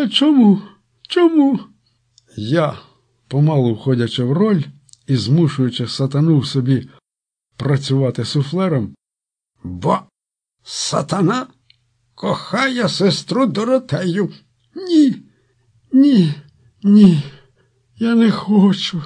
Але чому? Чому? Я, помалу входячи в роль і змушуючи сатану в собі працювати суфлером, бо сатана кохає сестру Доротею. Ні, я не хочу.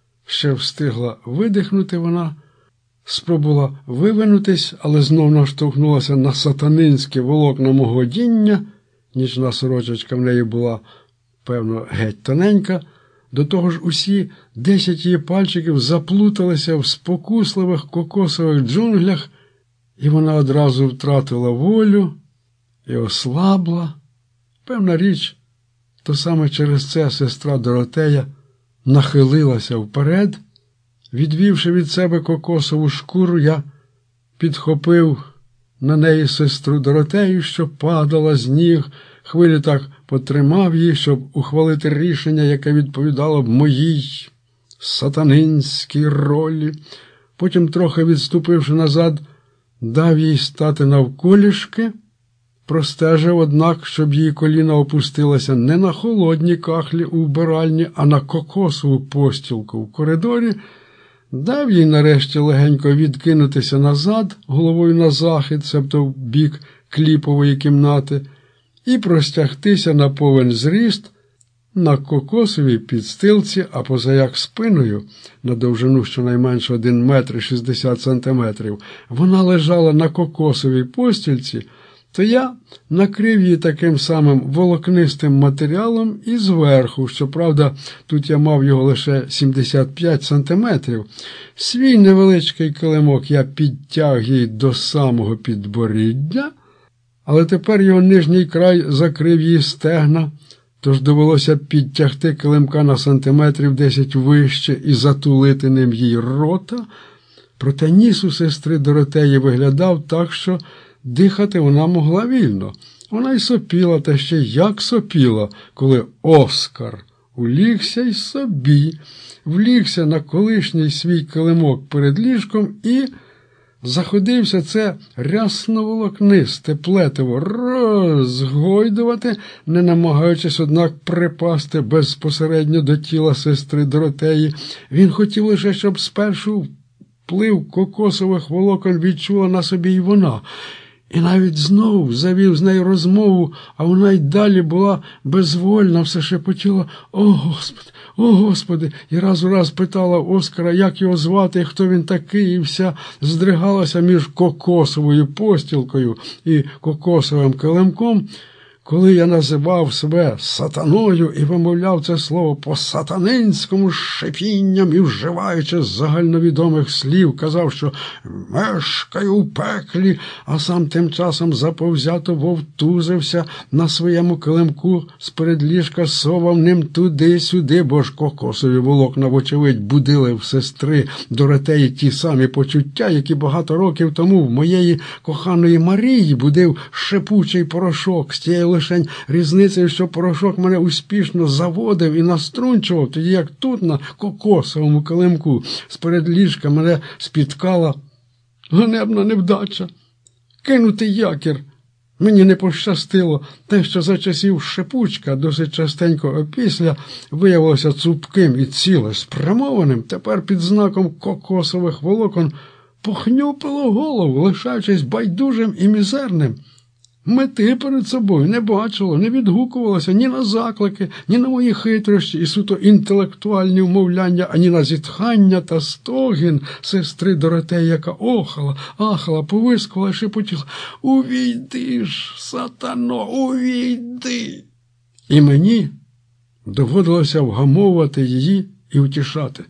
Ще встигла видихнути вона, спробувала вивинутись, але знов наштовхнулася на сатанинське волокна мого одіння. Нічна сорочечка в неї була, певно, геть тоненька. До того ж усі 10 її пальчиків заплуталися в спокусливих кокосових джунглях, і вона одразу втратила волю і ослабла. Певна річ, то саме через це сестра Доротея нахилилася вперед. Відвівши від себе кокосову шкуру, я підхопив на неї сестру Доротею, що падала з ніг. Хвилі так потримав її, щоб ухвалити рішення, яке відповідало б моїй сатанинській ролі. Потім, трохи відступивши назад, дав їй стати навколішки, простежив, однак, щоб її коліна опустилася не на холодні кахлі у вбиральні, а на кокосову постілку в коридорі, дав їй нарешті легенько відкинутися назад, головою на захід, себто в бік кліпової кімнати, і простягтися на повен зріст на кокосовій підстилці, а позаяк спиною, на довжину щонайменше 1 метр 60 сантиметрів, вона лежала на кокосовій постільці, то я накрив її таким самим волокнистим матеріалом і зверху, щоправда, тут я мав його лише 75 сантиметрів. Свій невеличкий килимок я підтяг їй до самого підборіддя, але тепер його нижній край закрив її стегна, тож довелося підтягти килимка на сантиметрів 10 вище і затулити ним їй рота. Проте ніс у сестри Доротеї виглядав так, що дихати вона могла вільно. Вона й сопіла, та ще як сопіла, коли Оскар улігся й собі, влігся на колишній свій килимок перед ліжком і заходився це рясноволокнисте плетиво розгойдувати, не намагаючись, однак, припасти безпосередньо до тіла сестри Доротеї. Він хотів лише, щоб спершу вплив кокосових волокон відчула на собі й вона. І навіть знову завів з нею розмову, а вона й далі була безвольна, все шепотіла «О, Господи!» і раз у раз питала Оскара, як його звати і хто він такий, і вся здригалася між кокосовою постілкою і кокосовим килимком. Коли я називав себе сатаною і вимовляв це слово по-сатанинському з шипінням і, вживаючи загальновідомих слів, казав, що «мешкаю в пеклі», а сам тим часом заповзято вовтузився на своєму килимку з-перед ліжка, совав ним туди-сюди, бо ж кокосові волокна, вочевидь, будили в сестри Доротеї ті самі почуття, які багато років тому в моєї коханої Марії будив шипучий порошок з тією лишень різницею, що порошок мене успішно заводив і наструнчував, тоді як тут, на кокосовому килимку, з-перед ліжка мене спіткала ганебна невдача. Кинути якір. Мені не пощастило. Те, що за часів шипучка, досить частенько опісля, виявилося цупким і цілеспрямованим, тепер під знаком кокосових волокон похнюпило голову, лишаючись байдужим і мізерним. Мети перед собою не бачило, не відгукувалося ні на заклики, ні на мої хитрощі і суто інтелектуальні вмовляння, ані на зітхання та стогін сестри Доротеї, яка охала, ахала, повискувала, шепотіла «Увійди ж, сатано, увійди!» І мені доводилося вгамовувати її і утішати.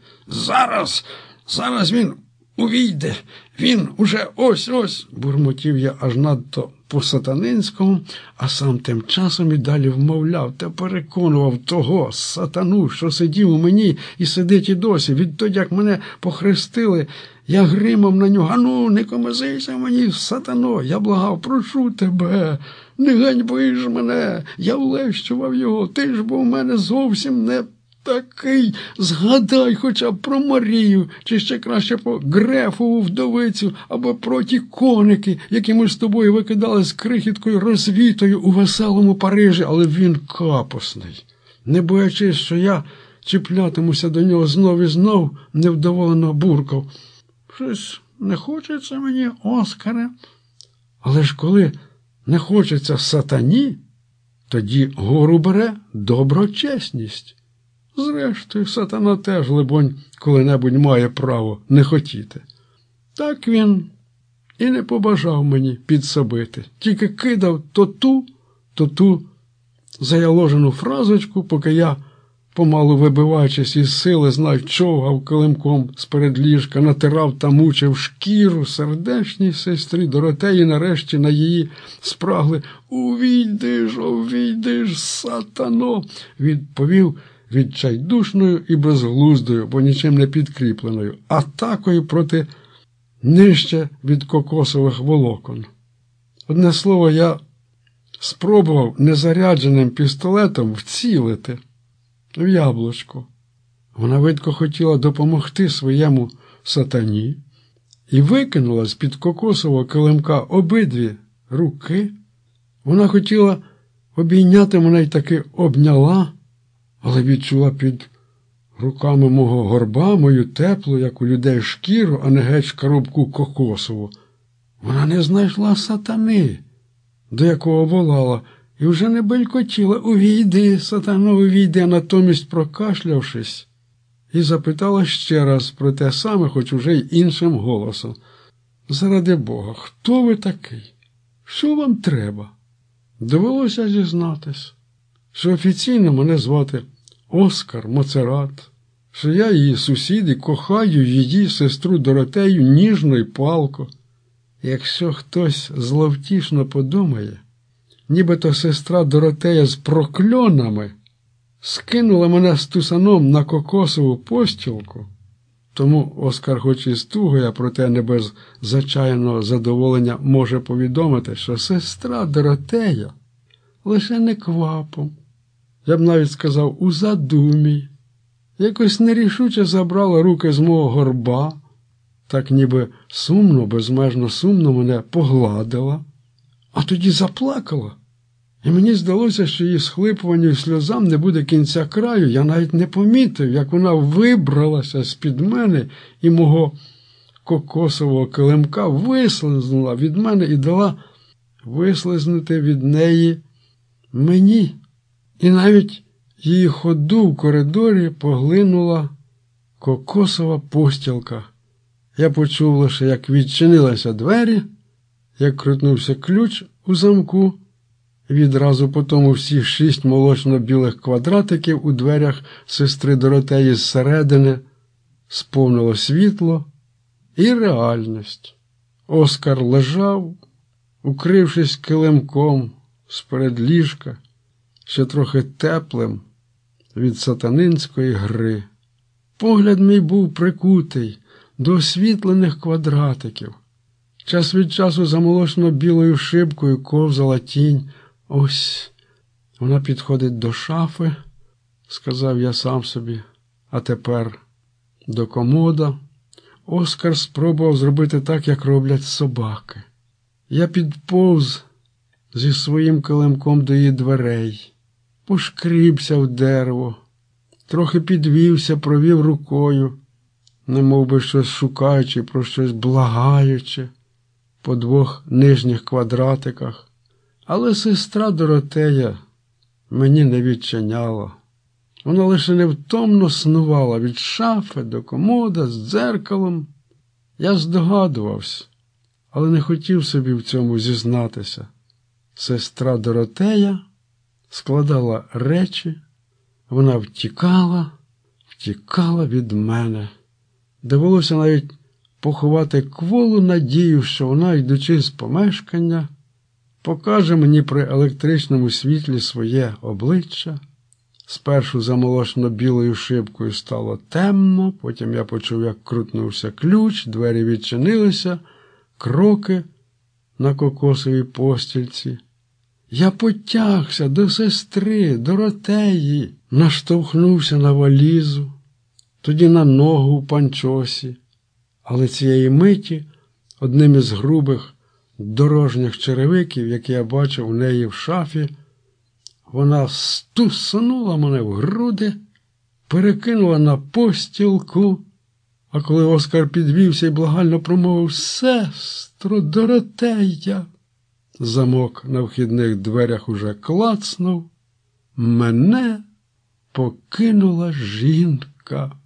Зараз він увійде, він уже ось-ось, бурмотів я аж надто по-сатанинському, а сам тим часом і далі вмовляв та переконував того сатану, що сидів у мені і сидить і досі. Відтоді, як мене похрестили, я гримав на нього: «Ану, не комизися мені, сатано, я благав, прошу тебе, не ганьби ж мене, я влещував його, ти ж бо в мене зовсім не такий, згадай хоча б про Марію, чи ще краще про Грефову вдовицю, або про ті коники, які ми з тобою викидали з крихіткою розвітою у веселому Парижі, але він капосний. Не боячись, що я чіплятимуся до нього знов і знов, невдоволено буркав. Щось не хочеться мені, Оскаре. Але ж коли не хочеться сатані, тоді гору бере доброчесність. Зрештою, сатана теж, либонь, коли-небудь має право не хотіти. Так він і не побажав мені підсобити, тільки кидав то ту заяложену фразочку, поки я, помалу вибиваючись із сили, човгав килимком з-перед ліжка, натирав та мучив шкіру сердечній сестрі Доротеї, нарешті на її спрагли увійди ж, сатано!» відповів відчайдушною і безглуздою, бо нічим не підкріпленою, атакою проти нижче від кокосових волокон. Одне слово, я спробував незарядженим пістолетом вцілити в яблучко. Вона видко хотіла допомогти своєму сатані і викинула з-під кокосового килимка обидві руки. Вона хотіла обійняти мене й таки обняла, але відчула під руками мого горба мою теплу, як у людей, шкіру, а не геть коробку кокосову. Вона не знайшла сатани, до якого волала, і вже не белькотіла «Увійди, сатано, увійди», а натомість, прокашлявшись, і запитала ще раз про те саме, хоч уже й іншим голосом. «Заради Бога, хто ви такий? Що вам треба?» Довелося зізнатись, що офіційно мене звати Оскар Моцерат, що я її сусід і кохаю її сестру Доротею ніжно й палко. Якщо хтось зловтішно подумає, нібито сестра Доротея з прокльонами скинула мене з тусаном на кокосову постілку, тому Оскар хоч і стугає, проте не без зачаяного задоволення може повідомити, що сестра Доротея лише неквапом, я б навіть сказав, у задумі, якось нерішуче забрала руки з мого горба, так ніби сумно, безмежно сумно мене погладила, а тоді заплакала. І мені здалося, що її схлипуванню і сльозам не буде кінця краю. Я навіть не помітив, як вона вибралася з-під мене і мого кокосового килимка вислизнула від мене і дала вислизнути від неї мені. І навіть її ходу в коридорі поглинула кокосова постілка. Я почув лише, як відчинилися двері, як крутнувся ключ у замку, відразу потому всі 6 молочно-білих квадратиків у дверях сестри Доротеї зсередини сповнило світло і реальність. Оскар лежав, укрившись килимком з-перед ліжка, ще трохи теплим від сатанинської гри. Погляд мій був прикутий до освітлених квадратиків. Час від часу за молочно-білою шибкою ковзала тінь. Ось вона підходить до шафи, сказав я сам собі, а тепер до комода. Оскар спробував зробити так, як роблять собаки. Я підповз зі своїм килимком до її дверей, пошкрібся в дерево, трохи підвівся, провів рукою, немов би щось шукаючи, про щось благаючи, по 2 нижніх квадратиках. Але сестра Доротея мені не відчиняла. Вона лише невтомно снувала від шафи до комода з дзеркалом. Я здогадувався, але не хотів собі в цьому зізнатися. Сестра Доротея складала речі, вона втікала від мене. Довелося навіть поховати кволу надію, що вона, йдучи з помешкання, покаже мені при електричному світлі своє обличчя. Спершу за молочно-білою шибкою стало темно, потім я почув, як крутнувся ключ, двері відчинилися, кроки на кокосовій постільці. Я потягся до сестри, Доротеї, наштовхнувся на валізу, тоді на ногу у панчосі, але цієї миті одним із грубих дорожніх черевиків, які я бачив у неї в шафі, вона стусанула мене в груди, перекинула на постілку, а коли Оскар підвівся і благально промовив: «Сестро, Доротея!» Замок на вхідних дверях уже клацнув. Мене покинула жінка.